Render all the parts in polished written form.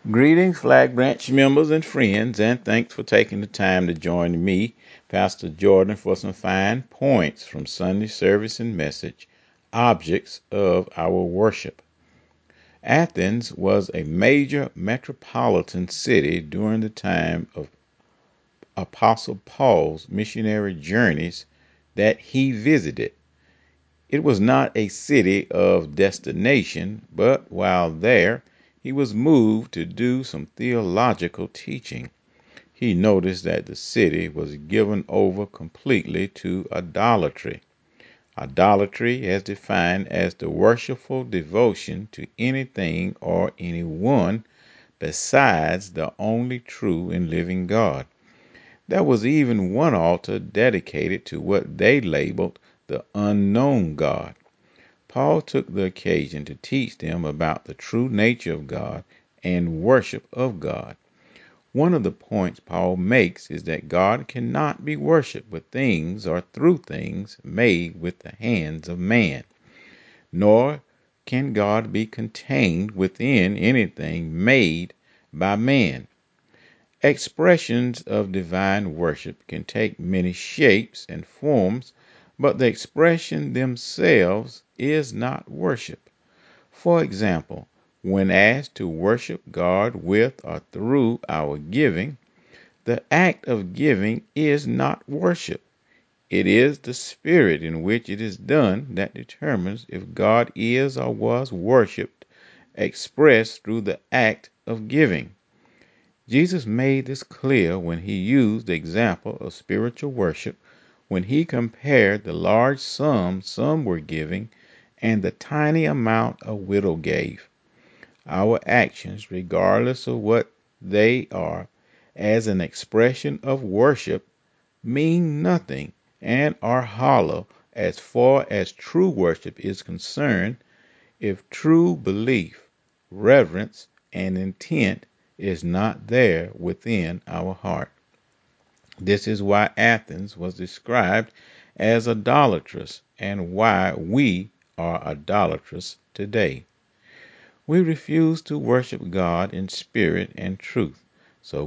Greetings, Flag Branch members and friends, and thanks for taking the time to join me, Pastor Jordan, for some fine points from Sunday service and message, objects of our worship. Athens was a major metropolitan city during the time of Apostle Paul's missionary journeys that he visited. It was not a city of destination, but while there, he was moved to do some theological teaching. He noticed that the city was given over completely to idolatry. Idolatry is defined as the worshipful devotion to anything or anyone besides the only true and living God. There was even one altar dedicated to what they labeled the unknown God. Paul took the occasion to teach them about the true nature of God and worship of God. One of the points Paul makes is that God cannot be worshiped with things or through things made with the hands of man, nor can God be contained within anything made by man. Expressions of divine worship can take many shapes and forms, but the expression themselves is not worship. For example, when asked to worship God with or through our giving, the act of giving is not worship. It is the spirit in which it is done that determines if God is or was worshiped, expressed through the act of giving. Jesus made this clear when he used the example of spiritual worship when he compared the large sum some were giving and the tiny amount a widow gave. Our actions, regardless of what they are, as an expression of worship, mean nothing and are hollow as far as true worship is concerned if true belief, reverence, and intent is not there within our heart. This is why Athens was described as idolatrous and why we are idolatrous today. We refuse to worship God in spirit and truth, so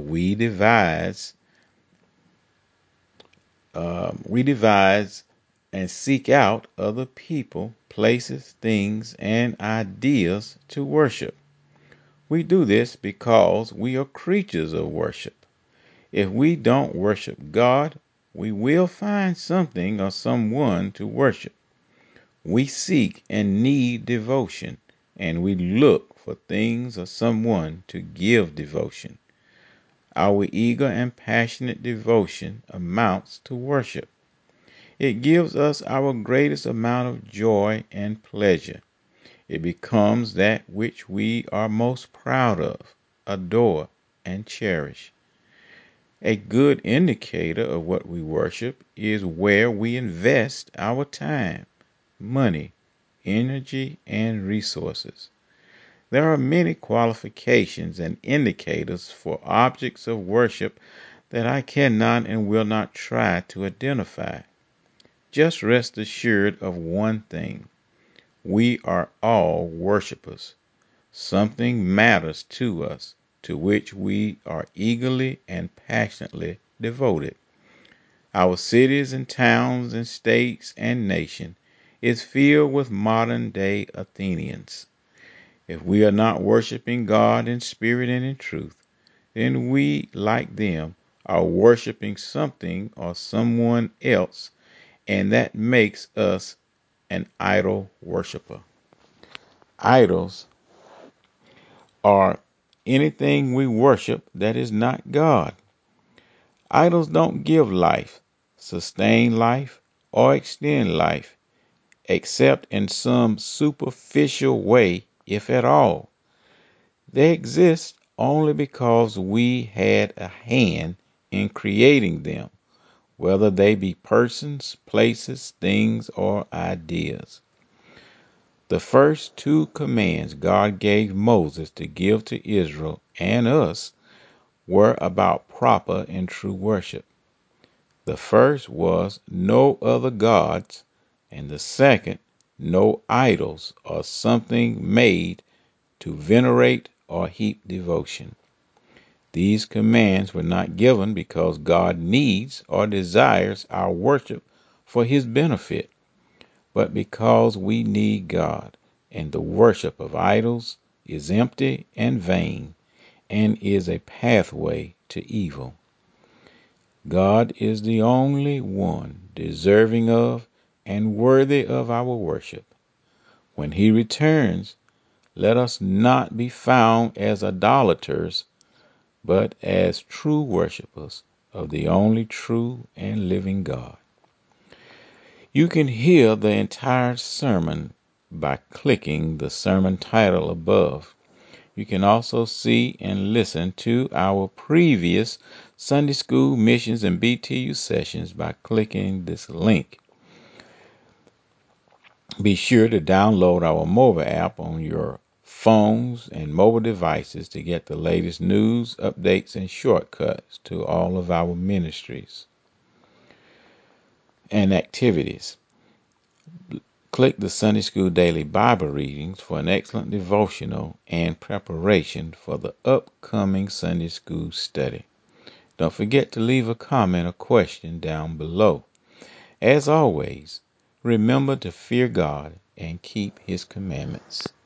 we devise and seek out other people, places, things, and ideas to worship. We do this because we are creatures of worship. If we don't worship God, we will find something or someone to worship. We seek and need devotion, and we look for things or someone to give devotion. Our eager and passionate devotion amounts to worship. It gives us our greatest amount of joy and pleasure. It becomes that which we are most proud of, adore, and cherish. A good indicator of what we worship is where we invest our time, money, energy, and resources. There are many qualifications and indicators for objects of worship that I cannot and will not try to identify. Just rest assured of one thing. We are all worshipers. Something matters to us, to which we are eagerly and passionately devoted. Our cities and towns and states and nation is filled with modern day Athenians. If we are not worshiping God in spirit and in truth, then we, like them, are worshiping something or someone else, and that makes us an idol worshiper. Idols are anything we worship that is not God. Idols don't give life, sustain life, or extend life, except in some superficial way, if at all. They exist only because we had a hand in creating them, whether they be persons, places, things, or ideas. The first two commands God gave Moses to give to Israel and us were about proper and true worship. The first was no other gods, and the second, no idols or something made to venerate or heap devotion. These commands were not given because God needs or desires our worship for his benefit, but because we need God, and the worship of idols is empty and vain and is a pathway to evil. God is the only one deserving of and worthy of our worship. When he returns, let us not be found as idolaters, but as true worshipers of the only true and living God. You can hear the entire sermon by clicking the sermon title above. You can also see and listen to our previous Sunday School, Missions, and BTU sessions by clicking this link. Be sure to download our mobile app on your phones and mobile devices to get the latest news, updates, and shortcuts to all of our ministries and activities. Click the Sunday School Daily Bible Readings for an excellent devotional and preparation for the upcoming Sunday School study. Don't forget to leave a comment or question down below. As always, remember to fear God and keep his commandments.